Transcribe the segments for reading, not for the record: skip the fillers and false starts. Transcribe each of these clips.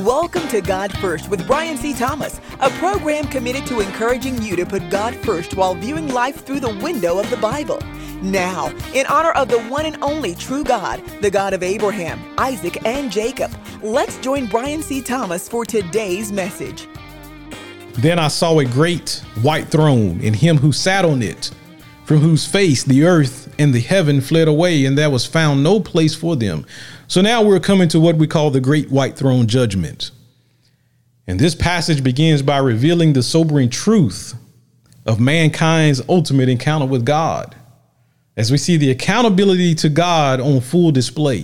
Welcome to God First with Brian C. Thomas, a program committed to encouraging you to put God first while viewing life through the window of the Bible. Now, in honor of the one and only true God, the God of Abraham, Isaac, and Jacob, let's join Brian C. Thomas for today's message. Then I saw a great white throne, and him who sat on it, from whose face the earth and the heaven fled away, and there was found no place for them. So now we're coming to what we call the great white throne judgment. And this passage begins by revealing the sobering truth of mankind's ultimate encounter with God, as we see the accountability to God on full display.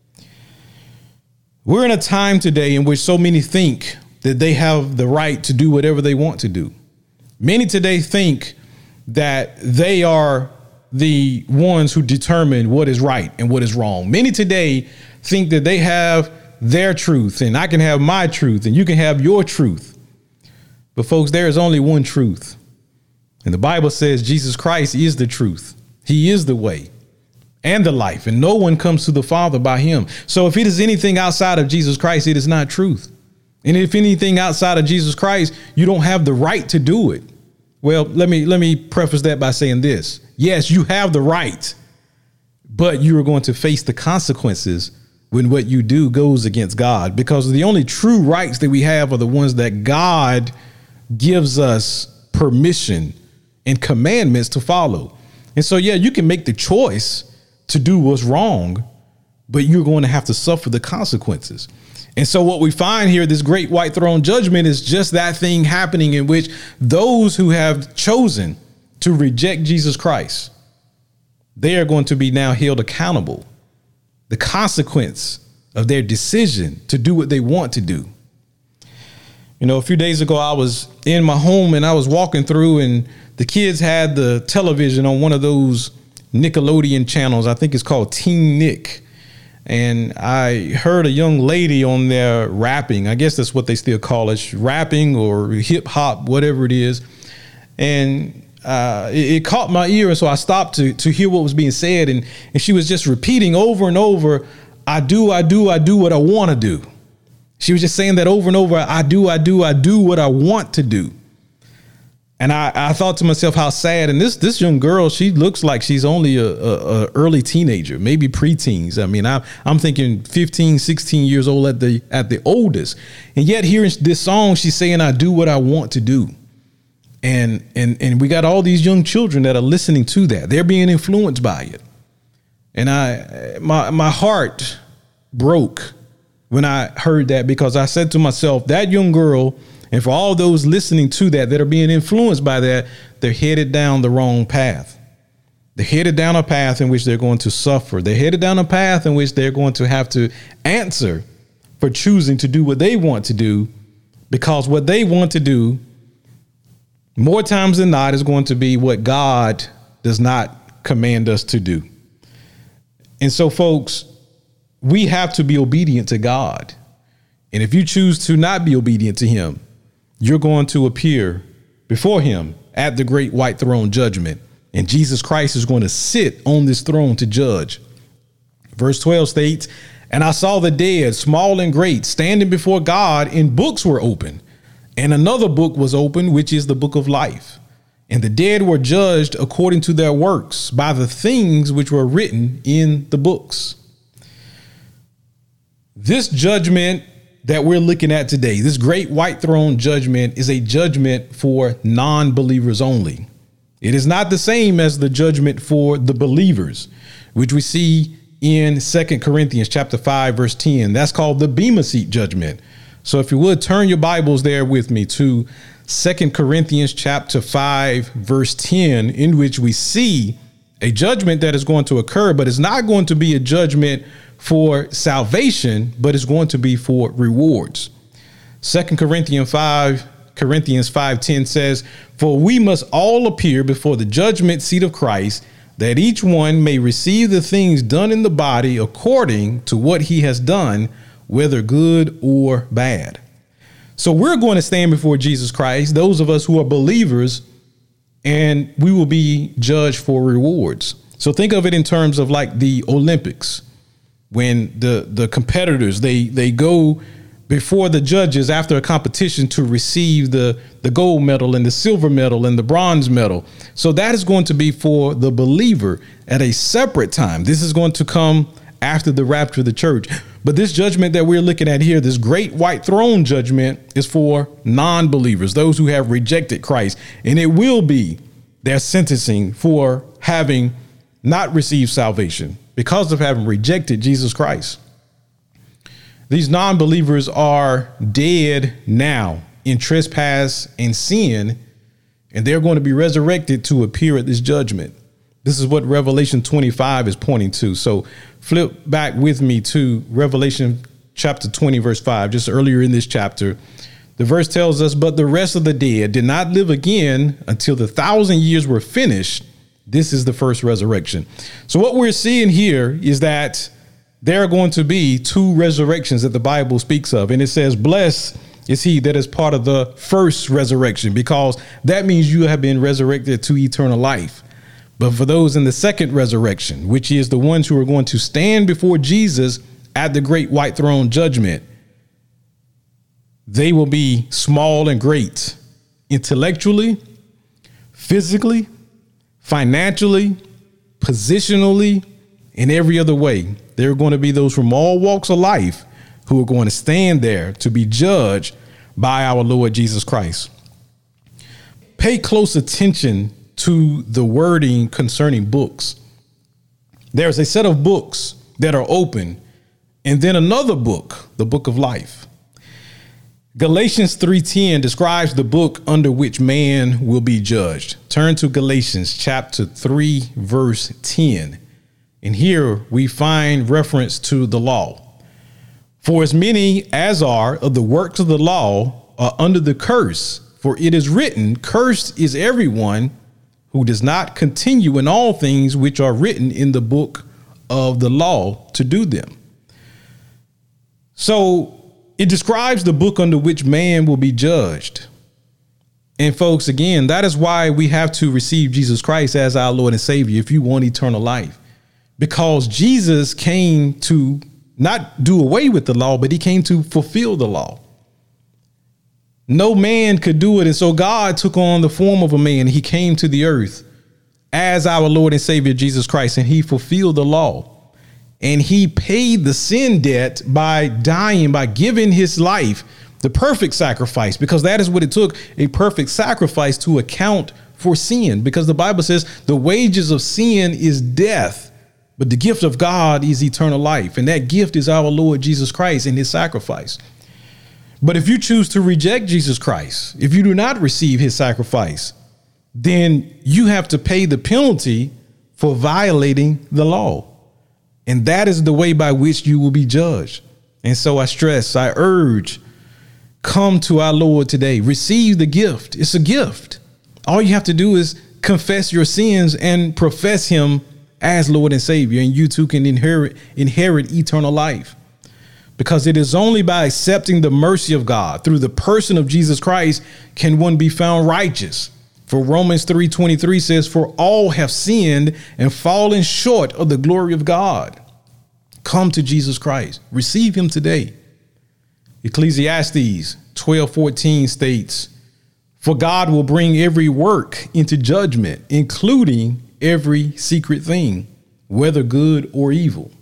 We're in a time today in which so many think that they have the right to do whatever they want to do. Many today think that they are the ones who determine what is right and what is wrong. Many today think that they have their truth and I can have my truth and you can have your truth. But folks, there is only one truth. And the Bible says Jesus Christ is the truth. He is the way and the life, and no one comes to the Father by him. So if it is anything outside of Jesus Christ, it is not truth. And if anything outside of Jesus Christ, you don't have the right to do it. Well, let me preface that by saying this. Yes, you have the right, but you are going to face the consequences when what you do goes against God, because the only true rights that we have are the ones that God gives us permission and commandments to follow. And so, yeah, you can make the choice to do what's wrong, but you're going to have to suffer the consequences. And so what we find here, this great white throne judgment, is just that thing happening in which those who have chosen to reject Jesus Christ, they are going to be now held accountable. The consequence of their decision to do what they want to do. You know, a few days ago, I was in my home and I was walking through, and the kids had the television on one of those Nickelodeon channels. I think it's called Teen Nick. And I heard a young lady on there rapping. I guess that's what they still call it, rapping or hip hop, whatever it is. And it caught my ear. And so I stopped to hear what was being said. And she was just repeating over and over, I do what I want to do. She was just saying that over and over. I do what I want to do. And I thought to myself, how sad. And this young girl, she looks like she's only a early teenager, maybe preteens. I mean, I'm thinking 15, 16 years old at the oldest. And yet hearing this song, she's saying, I do what I want to do. And we got all these young children that are listening to that. They're being influenced by it. And my heart broke when I heard that, because I said to myself, that young girl, and for all those listening to that are being influenced by that, they're headed down the wrong path. They're headed down a path in which they're going to suffer. They're headed down a path in which they're going to have to answer for choosing to do what they want to do, because what they want to do more times than not is going to be what God does not command us to do. And so, folks, we have to be obedient to God. And if you choose to not be obedient to him, you're going to appear before him at the great white throne judgment. And Jesus Christ is going to sit on this throne to judge. Verse 12 states, and I saw the dead, small and great, standing before God, and books were opened. And another book was opened, which is the book of life. And the dead were judged according to their works by the things which were written in the books. This judgment that we're looking at today, this great white throne judgment, is a judgment for non-believers only. It is not the same as the judgment for the believers, which we see in 2 Corinthians chapter 5, verse 10. That's called the Bema Seat judgment. So if you would turn your Bibles there with me to 2 Corinthians chapter 5, verse 10, in which we see a judgment that is going to occur, but it's not going to be a judgment for salvation, but it's going to be for rewards. 2 Corinthians 5:10 says, for we must all appear before the judgment seat of Christ, that each one may receive the things done in the body according to what he has done, whether good or bad. So we're going to stand before Jesus Christ, those of us who are believers, and we will be judged for rewards. So think of it in terms of like the Olympics, when the competitors, they go before the judges after a competition to receive the gold medal and the silver medal and the bronze medal. So that is going to be for the believer at a separate time. This is going to come after the rapture of the church. But this judgment that we're looking at here, this great white throne judgment, is for non-believers, those who have rejected Christ. And it will be their sentencing for having not received salvation because of having rejected Jesus Christ. These non-believers are dead now in trespass and sin, and they're going to be resurrected to appear at this judgment. This is what Revelation 25 is pointing to. So flip back with me to Revelation chapter 20, verse 5, just earlier in this chapter. The verse tells us, but the rest of the dead did not live again until the 1,000 years were finished. This is the first resurrection. So what we're seeing here is that there are going to be two resurrections that the Bible speaks of. And it says, blessed is he that is part of the first resurrection, because that means you have been resurrected to eternal life. But for those in the second resurrection, which is the ones who are going to stand before Jesus at the great white throne judgment, they will be small and great intellectually, physically, financially, positionally, in every other way. There are going to be those from all walks of life who are going to stand there to be judged by our Lord Jesus Christ. Pay close attention to the wording concerning books. There's a set of books that are open, and then another book, the book of life. Galatians 3:10 describes the book under which man will be judged. Turn to Galatians chapter 3, verse 10. And here we find reference to the law. For as many as are of the works of the law are under the curse, for it is written, cursed is everyone who does not continue in all things which are written in the book of the law to do them. So it describes the book under which man will be judged. And folks, again, that is why we have to receive Jesus Christ as our Lord and Savior if you want eternal life. Because Jesus came to not do away with the law, but he came to fulfill the law. No man could do it. And so God took on the form of a man. He came to the earth as our Lord and Savior, Jesus Christ, and he fulfilled the law. And he paid the sin debt by dying, by giving his life, the perfect sacrifice, because that is what it took, a perfect sacrifice to account for sin. Because the Bible says the wages of sin is death, but the gift of God is eternal life. And that gift is our Lord Jesus Christ and his sacrifice. But if you choose to reject Jesus Christ, if you do not receive his sacrifice, then you have to pay the penalty for violating the law. And that is the way by which you will be judged. And so I urge, come to our Lord today. Receive the gift. It's a gift. All you have to do is confess your sins and profess him as Lord and Savior, and you too can inherit eternal life. Because it is only by accepting the mercy of God through the person of Jesus Christ can one be found righteous. For Romans 3:23 says, for all have sinned and fallen short of the glory of God. Come to Jesus Christ. Receive him today. Ecclesiastes 12:14 states, for God will bring every work into judgment, including every secret thing, whether good or evil.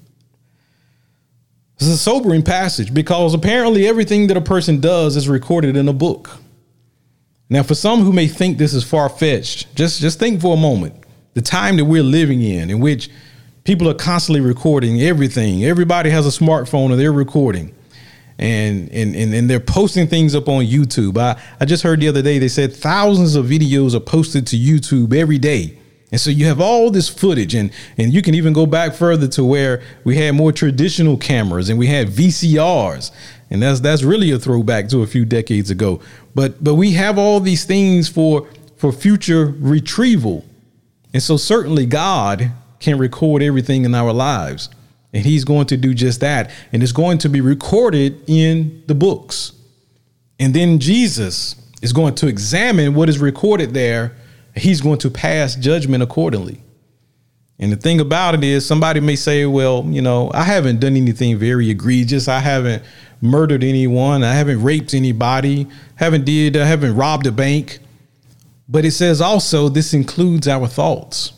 This is a sobering passage because apparently everything that a person does is recorded in a book. Now, for some who may think this is far-fetched, just think for a moment. The time that we're living in which people are constantly recording everything. Everybody has a smartphone and they're recording. And they're posting things up on YouTube. I just heard the other day, they said thousands of videos are posted to YouTube every day. And so you have all this footage, and you can even go back further to where we had more traditional cameras and we had VCRs. And that's really a throwback to a few decades ago. But we have all these things for future retrieval. And so certainly God can record everything in our lives. And he's going to do just that. And it's going to be recorded in the books. And then Jesus is going to examine what is recorded there. He's going to pass judgment accordingly. And the thing about it is somebody may say, well, I haven't done anything very egregious. I haven't murdered anyone. I haven't raped anybody. I haven't robbed a bank. But it says also this includes our thoughts.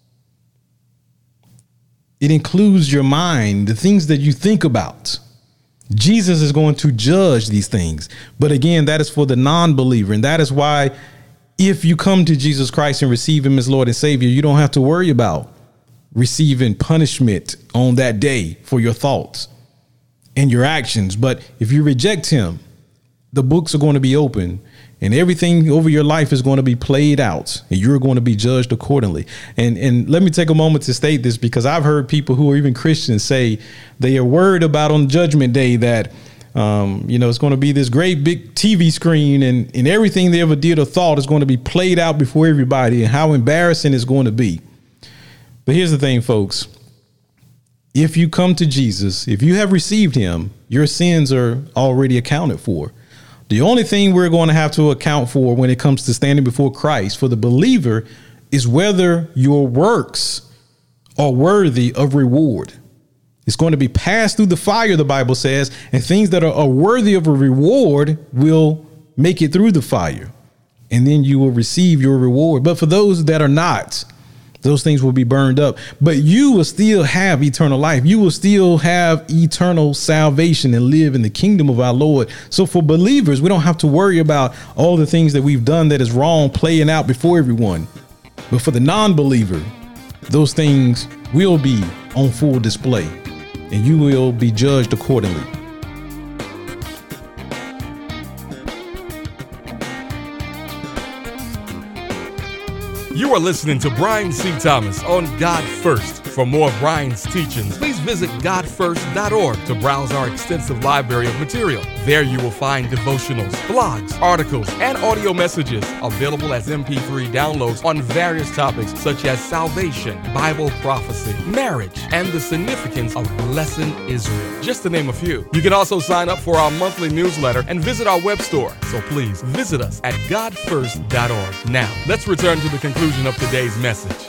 It includes your mind, the things that you think about. Jesus is going to judge these things. But again, that is for the non-believer. And that is why if you come to Jesus Christ and receive him as Lord and Savior, you don't have to worry about receiving punishment on that day for your thoughts and your actions. But if you reject him, the books are going to be open and everything over your life is going to be played out and you're going to be judged accordingly. And let me take a moment to state this, because I've heard people who are even Christians say they are worried about on Judgment Day that, it's going to be this great big TV screen and everything they ever did or thought is going to be played out before everybody and how embarrassing it's going to be. But here's the thing, folks. If you come to Jesus, if you have received him, your sins are already accounted for. The only thing we're going to have to account for when it comes to standing before Christ for the believer is whether your works are worthy of reward. It's going to be passed through the fire, the Bible says, and things that are worthy of a reward will make it through the fire, and then you will receive your reward. But for those that are not, those things will be burned up, but you will still have eternal life. You will still have eternal salvation and live in the kingdom of our Lord. So for believers, we don't have to worry about all the things that we've done that is wrong playing out before everyone. But for the non-believer, those things will be on full display and you will be judged accordingly. You are listening to Brian C. Thomas on God First. For more of Brian's teachings, please visit godfirst.org to browse our extensive library of material. There you will find devotionals, blogs, articles, and audio messages available as MP3 downloads on various topics such as salvation, Bible prophecy, marriage, and the significance of blessing Israel, just to name a few. You can also sign up for our monthly newsletter and visit our web store. So please visit us at godfirst.org. Now, let's return to the conclusion of today's message.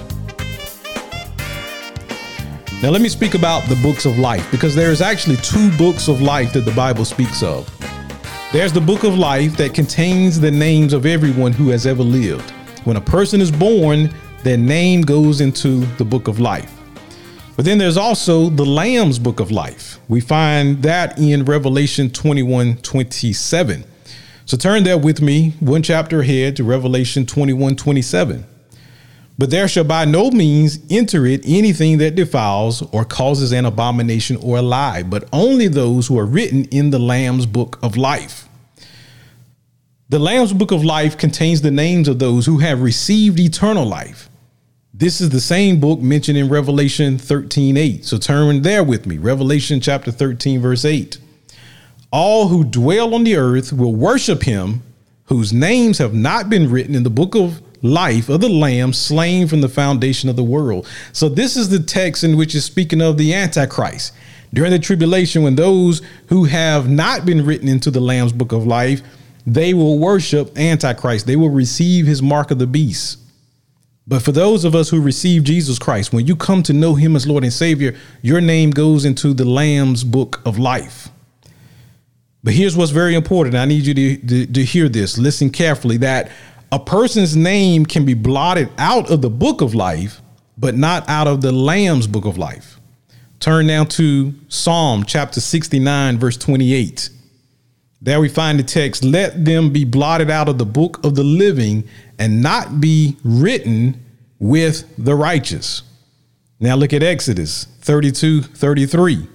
Now, let me speak about the books of life, because there is actually two books of life that the Bible speaks of. There's the book of life that contains the names of everyone who has ever lived. When a person is born, their name goes into the book of life. But then there's also the Lamb's book of life. We find that in Revelation 21:27. So turn there with me one chapter ahead to Revelation 21:27. But there shall by no means enter it anything that defiles or causes an abomination or a lie, but only those who are written in the Lamb's book of life. The Lamb's book of life contains the names of those who have received eternal life. This is the same book mentioned in Revelation 13:8. So turn there with me. Revelation chapter 13, verse 8. All who dwell on the earth will worship him, whose names have not been written in the book of life of the Lamb slain from the foundation of the world. So this is the text in which is speaking of the Antichrist. During the tribulation, when those who have not been written into the Lamb's book of life, they will worship Antichrist. They will receive his mark of the beast. But for those of us who receive Jesus Christ, when you come to know him as Lord and Savior, your name goes into the Lamb's book of life. But here's what's very important. I need you to hear this. Listen carefully, that a person's name can be blotted out of the book of life, but not out of the Lamb's book of life. Turn now to Psalm chapter 69, verse 28. There we find the text, let them be blotted out of the book of the living and not be written with the righteous. Now look at Exodus 32:33.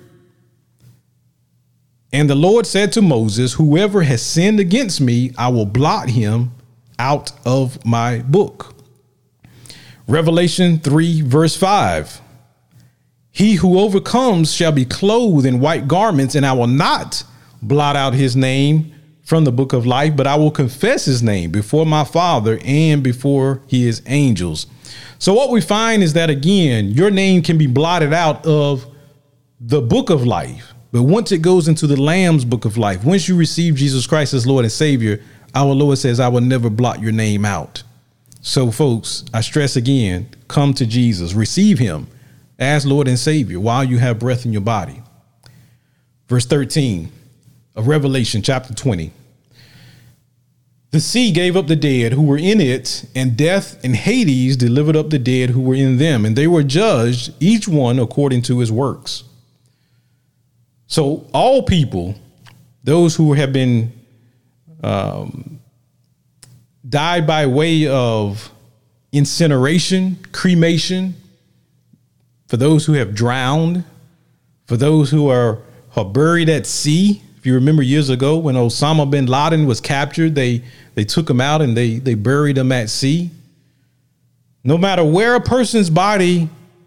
And the Lord said to Moses, whoever has sinned against me, I will blot him out of my book. Revelation 3, verse 5. He who overcomes shall be clothed in white garments, and I will not blot out his name from the book of life, but I will confess his name before my Father and before his angels. So what we find is that, again, your name can be blotted out of the book of life. But once it goes into the Lamb's book of life, once you receive Jesus Christ as Lord and Savior, our Lord says, I will never blot your name out. So, folks, I stress again, come to Jesus, receive him as Lord and Savior while you have breath in your body. Verse 13, of Revelation chapter 20. The sea gave up the dead who were in it, and death and Hades delivered up the dead who were in them, and they were judged, each one according to his works. So all people, those who have been died by way of incineration, cremation, for those who have drowned, for those who are buried at sea. If you remember years ago when Osama bin Laden was captured, they took him out and they buried him at sea. No matter where a person's body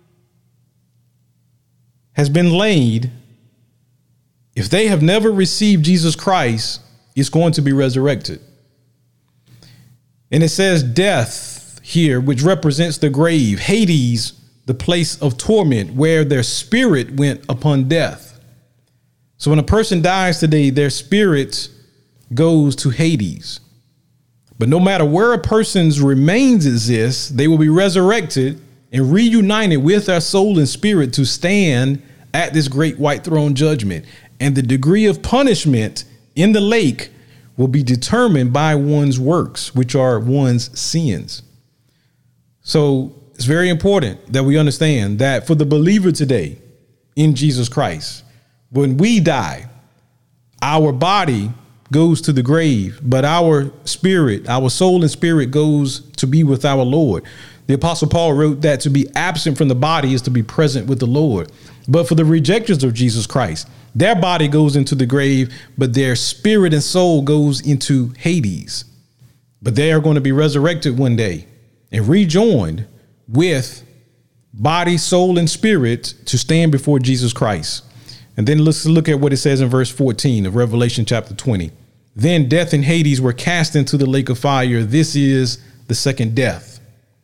has been laid, if they have never received Jesus Christ, it's going to be resurrected. And it says death here, which represents the grave, Hades, the place of torment where their spirit went upon death. So when a person dies today, their spirit goes to Hades. But no matter where a person's remains exist, they will be resurrected and reunited with their soul and spirit to stand at this great white throne judgment. And the degree of punishment in the lake will be determined by one's works, which are one's sins. So it's very important that we understand that for the believer today in Jesus Christ, when we die, our body goes to the grave, but our spirit, our soul and spirit goes to be with our Lord. The Apostle Paul wrote that to be absent from the body is to be present with the Lord. But for the rejectors of Jesus Christ, their body goes into the grave, but their spirit and soul goes into Hades. But they are going to be resurrected one day and rejoined with body, soul, and spirit to stand before Jesus Christ. And then let's look at what it says in verse 14 of Revelation chapter 20. Then death and Hades were cast into the lake of fire. This is the second death.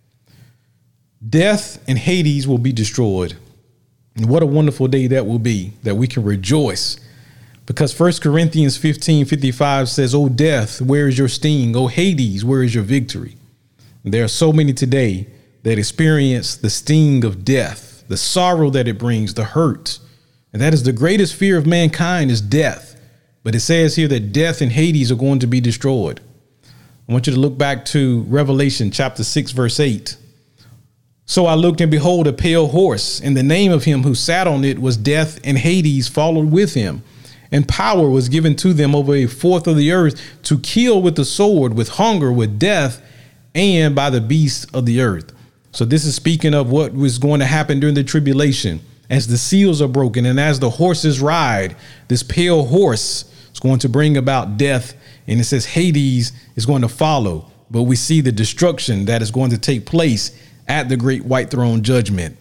Death and Hades will be destroyed. And what a wonderful day that will be, that we can rejoice. Because 1 Corinthians 15:55 says, "O death, where is your sting? O Hades, where is your victory?" And there are so many today that experience the sting of death, the sorrow that it brings, the hurt. And that is the greatest fear of mankind, is death. But it says here that death and Hades are going to be destroyed. I want you to look back to Revelation chapter 6, verse 8. So I looked, and behold, a pale horse, and the name of him who sat on it was Death, and Hades followed with him. And power was given to them over a fourth of the earth to kill with the sword, with hunger, with death, and by the beasts of the earth. So this is speaking of what was going to happen during the tribulation. As the seals are broken and as the horses ride, this pale horse is going to bring about death. And it says Hades is going to follow. But we see the destruction that is going to take place at the great white throne judgment.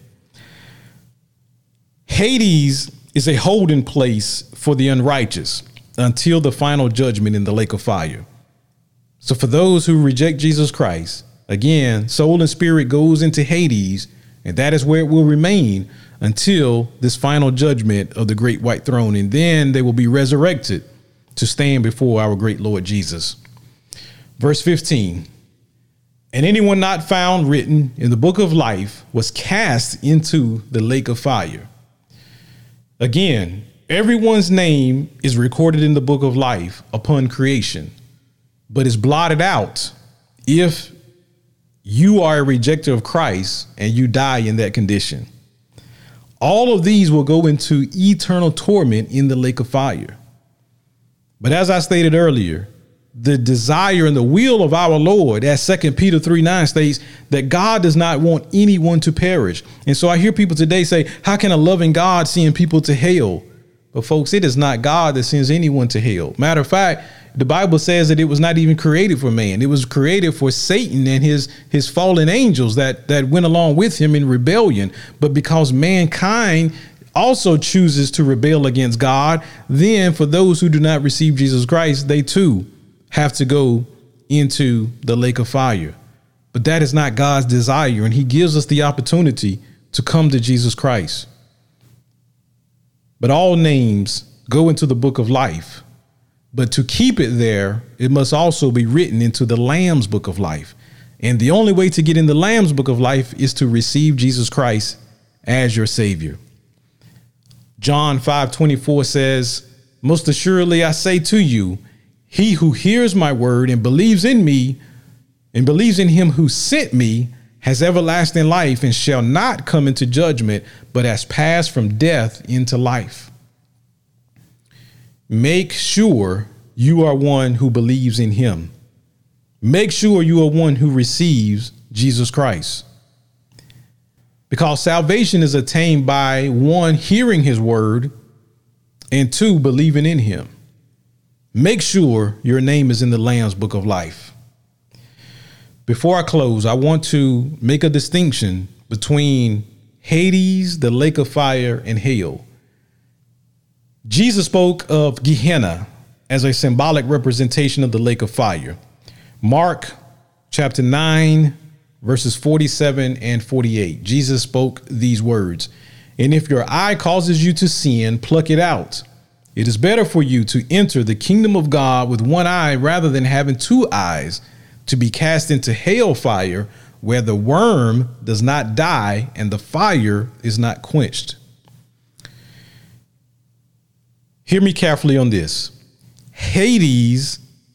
Hades is a holding place for the unrighteous until the final judgment in the lake of fire. So for those who reject Jesus Christ, again, soul and spirit goes into Hades, and that is where it will remain until this final judgment of the great white throne. And then they will be resurrected to stand before our great Lord Jesus. Verse 15. And anyone not found written in the book of life was cast into the lake of fire. Again, everyone's name is recorded in the book of life upon creation, but is blotted out if you are a rejecter of Christ and you die in that condition. All of these will go into eternal torment in the lake of fire. But as I stated earlier, the desire and the will of our Lord, as 2 Peter 3:9 states, that God does not want anyone to perish. And so I hear people today say, how can a loving God send people to hell? But folks, it is not God that sends anyone to hell. Matter of fact, the Bible says that it was not even created for man. It was created for Satan and his fallen angels that went along with him in rebellion. But because mankind also chooses to rebel against God, then for those who do not receive Jesus Christ, they too have to go into the lake of fire. But that is not God's desire, and he gives us the opportunity to come to Jesus Christ. But all names go into the book of life. But to keep it there, it must also be written into the Lamb's book of life. And the only way to get in the Lamb's book of life is to receive Jesus Christ as your Savior. John 5:24 says, most assuredly I say to you, he who hears my word and believes in me and believes in him who sent me has everlasting life and shall not come into judgment, but has passed from death into life. Make sure you are one who believes in him. Make sure you are one who receives Jesus Christ. Because salvation is attained by, one, hearing his word, and two, believing in him. Make sure your name is in the Lamb's Book of Life. Before I close, I want to make a distinction between Hades, the lake of fire, and hell. Jesus spoke of Gehenna as a symbolic representation of the lake of fire. Mark chapter 9, verses 47 and 48. Jesus spoke these words, "And if your eye causes you to sin, pluck it out. It is better for you to enter the kingdom of God with one eye rather than having two eyes, to be cast into hell fire, where the worm does not die and the fire is not quenched." Hear me carefully on this. Hades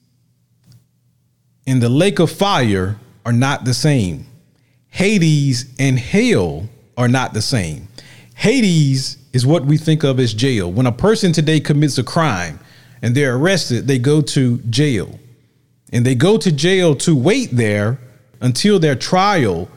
and the lake of fire are not the same. Hades and hell are not the same. Hades is what we think of as jail. When a person today commits a crime and they're arrested, they go to jail. And they go to jail to wait there until their trial,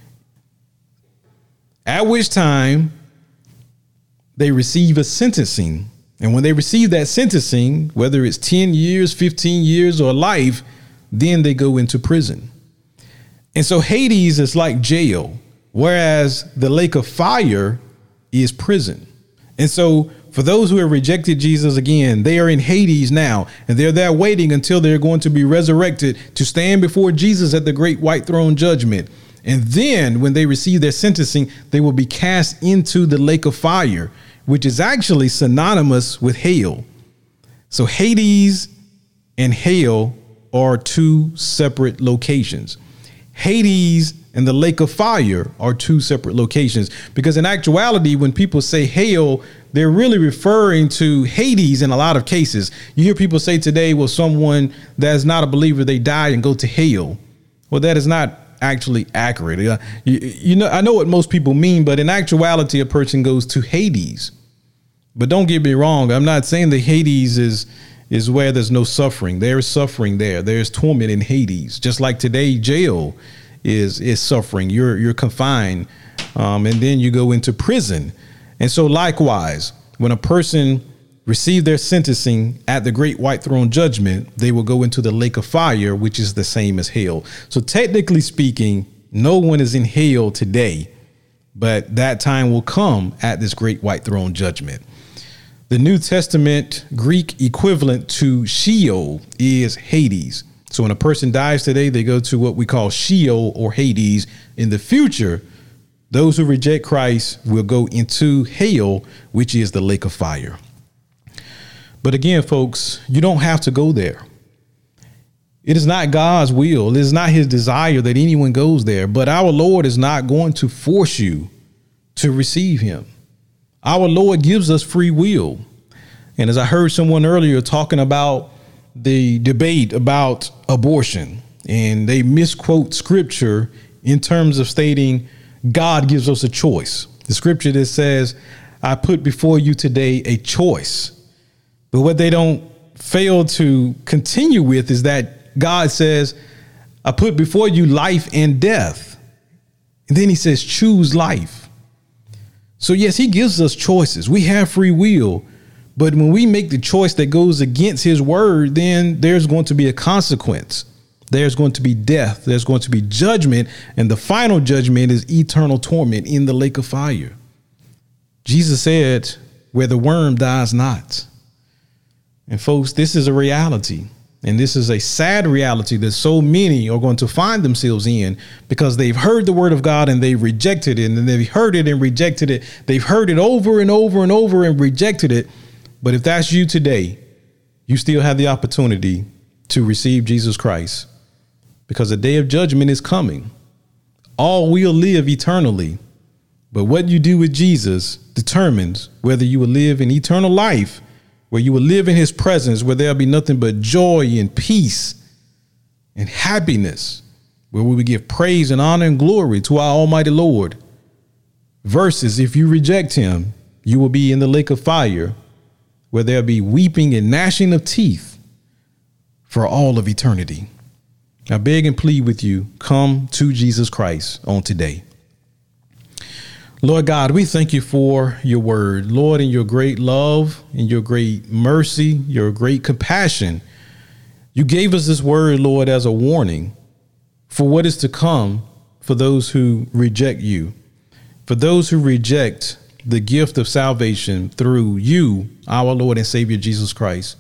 at which time they receive a sentencing. And when they receive that sentencing, whether it's 10 years, 15 years, or life, then they go into prison. And so Hades is like jail, whereas the lake of fire is prison. And so for those who have rejected Jesus, again, they are in Hades now, and they're there waiting until they're going to be resurrected to stand before Jesus at the great white throne judgment. And then when they receive their sentencing, they will be cast into the lake of fire, which is actually synonymous with hell. So Hades and hell are two separate locations. Hades and the lake of fire are two separate locations, because in actuality, when people say hell, they're really referring to Hades in a lot of cases. You hear people say today, well, someone that's not a believer, they die and go to hell. Well, that is not actually accurate. You know, I know what most people mean, but in actuality, a person goes to Hades. But don't get me wrong. I'm not saying that Hades is where there's no suffering. There is suffering there. There's torment in Hades. Just like today, jail is suffering. You're confined, and then you go into prison. And so likewise, when a person receive their sentencing at the great white throne judgment, they will go into the lake of fire, which is the same as hell. So technically speaking, no one is in hell today, but that time will come at this great white throne judgment. The New Testament Greek equivalent to Sheol is Hades. So when a person dies today, they go to what we call Sheol or Hades. In the future, those who reject Christ will go into hell, which is the lake of fire. But again, folks, you don't have to go there. It is not God's will. It is not his desire that anyone goes there. But our Lord is not going to force you to receive him. Our Lord gives us free will. And as I heard someone earlier talking about the debate about abortion, and they misquote scripture in terms of stating God gives us a choice. The scripture that says, I put before you today a choice. But what they don't fail to continue with is that God says, I put before you life and death. And then he says, choose life. So yes, he gives us choices. We have free will. But when we make the choice that goes against his word, then there's going to be a consequence. There's going to be death. There's going to be judgment. And the final judgment is eternal torment in the lake of fire. Jesus said, where the worm dies not. And folks, this is a reality. And this is a sad reality that so many are going to find themselves in, because they've heard the word of God and they rejected it, and they've heard it and rejected it. They've heard it over and over and over and rejected it. But if that's you today, you still have the opportunity to receive Jesus Christ, because the day of judgment is coming. All will live eternally. But what you do with Jesus determines whether you will live in eternal life where you will live in his presence, where there'll be nothing but joy and peace and happiness, where we will give praise and honor and glory to our Almighty Lord. Versus if you reject him, you will be in the lake of fire, where there'll be weeping and gnashing of teeth for all of eternity. I beg and plead with you, come to Jesus Christ on today. Lord God, we thank you for your word, Lord, in your great love and your great mercy, your great compassion. You gave us this word, Lord, as a warning for what is to come for those who reject you, for those who reject the gift of salvation through you, our Lord and Savior, Jesus Christ.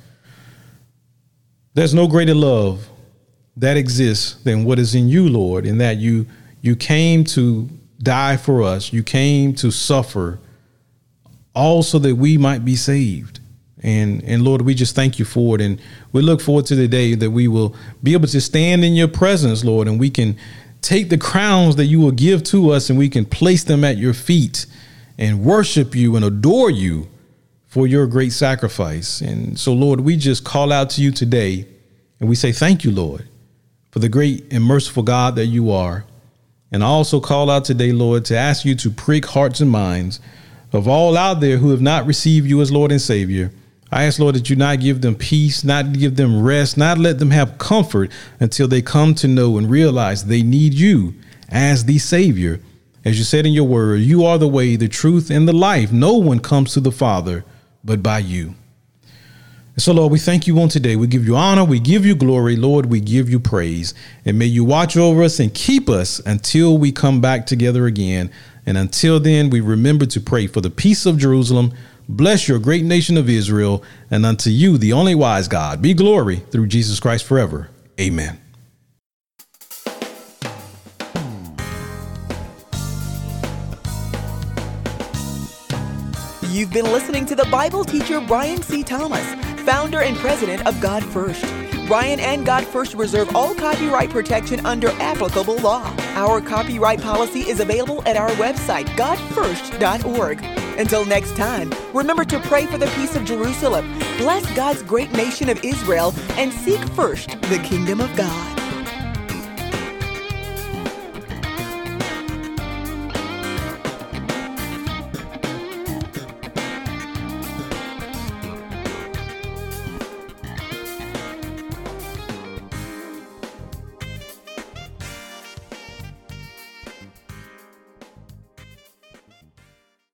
There's no greater love that exists than what is in you, Lord, in that you came to die for us. You came to suffer also that we might be saved. And Lord, we just thank you for it. And we look forward to the day that we will be able to stand in your presence, Lord, and we can take the crowns that you will give to us and we can place them at your feet and worship you and adore you for your great sacrifice. And so, Lord, we just call out to you today and we say, thank you, Lord, for the great and merciful God that you are. And I also call out today, Lord, to ask you to prick hearts and minds of all out there who have not received you as Lord and Savior. I ask, Lord, that you not give them peace, not give them rest, not let them have comfort until they come to know and realize they need you as the Savior. As you said in your word, you are the way, the truth, and the life. No one comes to the Father but by you. And so, Lord, we thank you on today. We give you honor. We give you glory. Lord, we give you praise. And may you watch over us and keep us until we come back together again. And until then, we remember to pray for the peace of Jerusalem. Bless your great nation of Israel. And unto you, the only wise God, be glory through Jesus Christ forever. Amen. You've been listening to the Bible teacher Brian C. Thomas, founder and president of God First. Brian and God First reserve all copyright protection under applicable law. Our copyright policy is available at our website, godfirst.org. Until next time, remember to pray for the peace of Jerusalem, bless God's great nation of Israel, and seek first the kingdom of God.